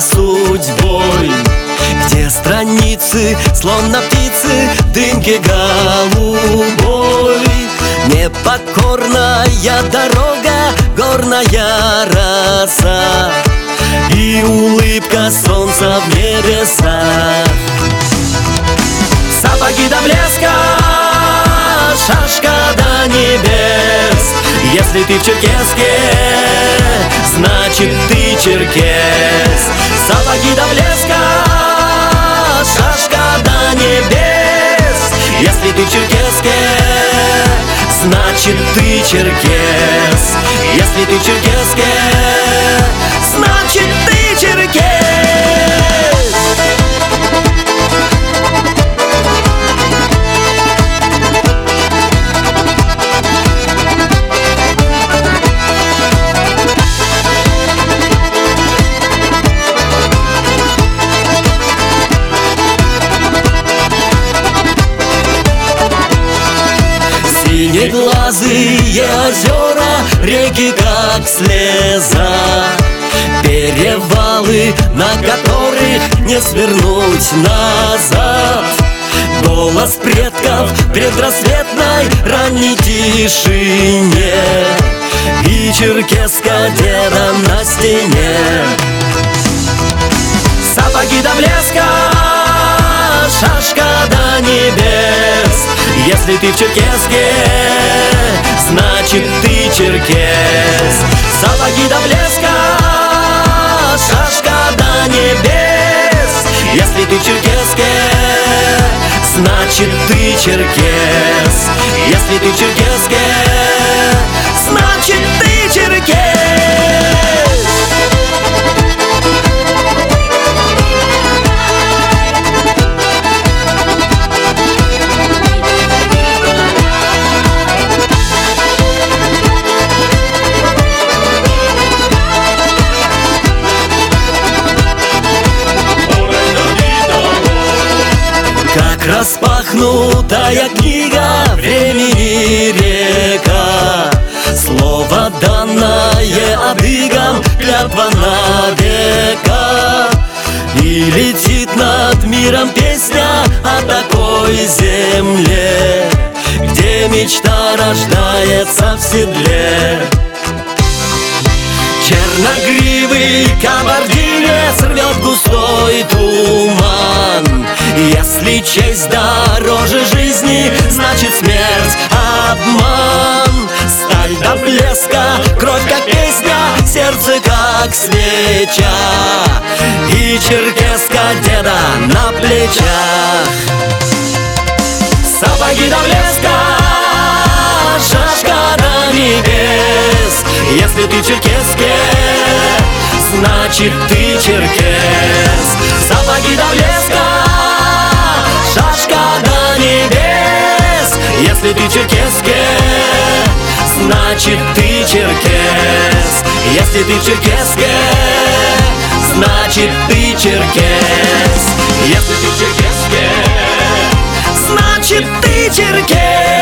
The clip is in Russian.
судьбой, где страницы, словно птицы, в дымке голубой. Непокорная дорога, горная роса и улыбка солнца в небесах. Сапоги до блеска, шашка до небес. Если ты в черкеске, значит ты черкес. Сапоги до блеска, шашка до небес. Если ты в черкеске, значит ты черкес. Если ты в черкеске, значит ты черкес. Синеглазые озера, реки как слеза, перевалы, на которых не свернуть назад. Голос предков в предрассветной ранней тишине и черкеска деда на стене. Сапоги до блеска, шашка до небес. Если ты в черкеске, значит ты черкес. Сапоги до блеска, шашка до небес. Если ты в черкеске, значит ты черкес. Если ты в черкеске, значит ты черкес. Как распахнутая книга времени река, слово данное адыгам, клятва на века. И летит над миром песня о такой земле, где мечта рождается в седле. Черногривый кабардинец рвет густой туман. Если честь дороже жизни, значит смерть обман. Сталь до блеска, кровь как песня, сердце как свеча и черкеска деда на плечах. Сапоги до блеска, шашка до небес. Если ты в черкеске, значит ты черкес. Сапоги до блеска, шашка до небес. Если ты в черкеске, значит ты черкес. Если ты в черкеске, значит ты черкес. Если ты в черкеске, значит ты черкес.